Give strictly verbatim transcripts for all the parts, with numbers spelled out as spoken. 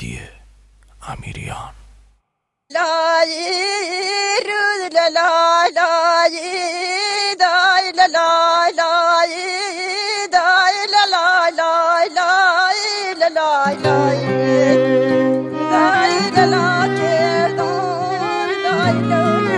مهدی امیریان. لای رود لای لای دای لای لای دای لای لای لای لای لای دای لای کردم دای لای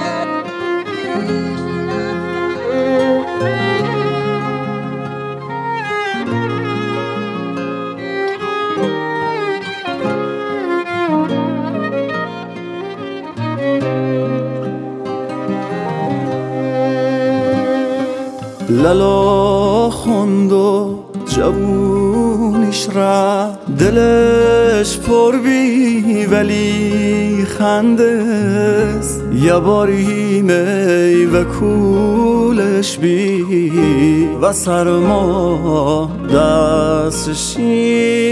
للا خوند و جوونیش را دلش پر بی ولی خندست یه باری می و کولش بی و سرما دستشی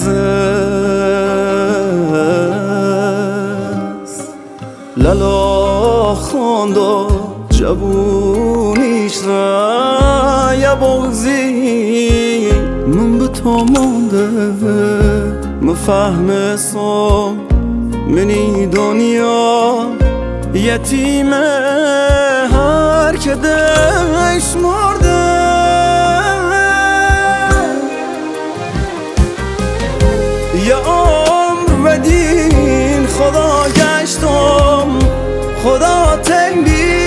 لرزست. للا خوند و جوونیش را یه بغزی من به تو مونده مفهمسم منی دنیا یتیمه هر که دلش مرده. یه عمر و دین خدا گشتم خدا تنگی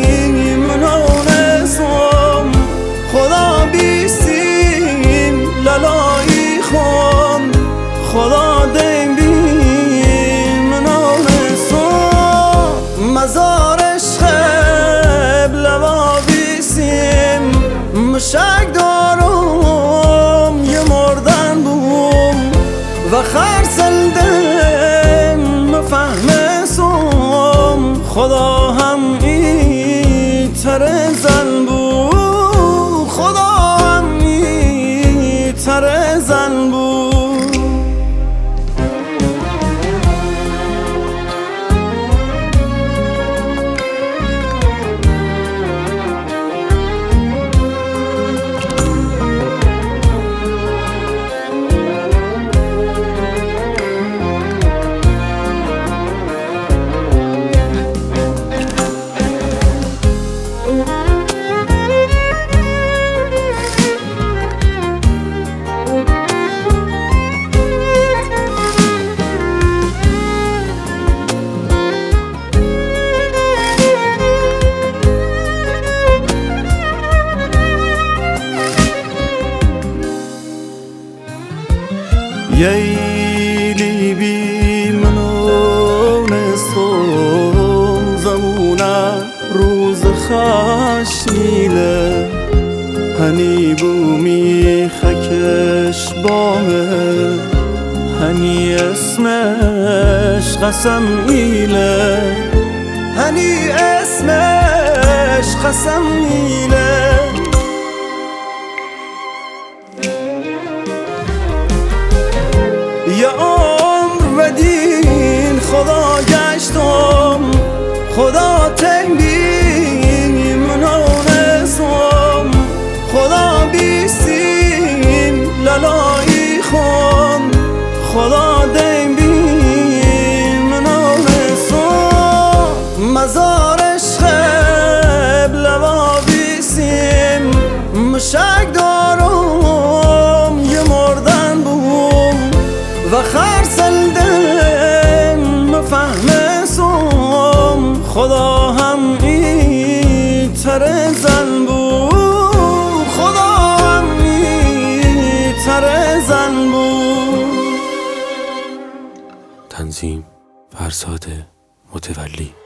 خدا بیستیم للایی خون خدا دیم بیم نانسون مزارش خب لوا بیستیم مشک دارم یه مردن بوم و خرسلدم مفهمسم خدا هم ای تر زن بود سر زن بود. ییلی بی منو نستم زمونه روز خشنیله هنی بومی خکش بامه هنی اسمش قسم ایله هنی اسمش قسم ایله. یه عمر و دین خدا گشتم خدا تنگی منانسم خدا بیستیم للایی خون خدا دیم بیم منانسم مزارش خب لوا بیستیم مشک دارم یه مردن بوم و خرسلدم مفهمسم خدا هم ای تر زن بود خدا هم ای تر زن بود. تنظیم فرزاد متولی.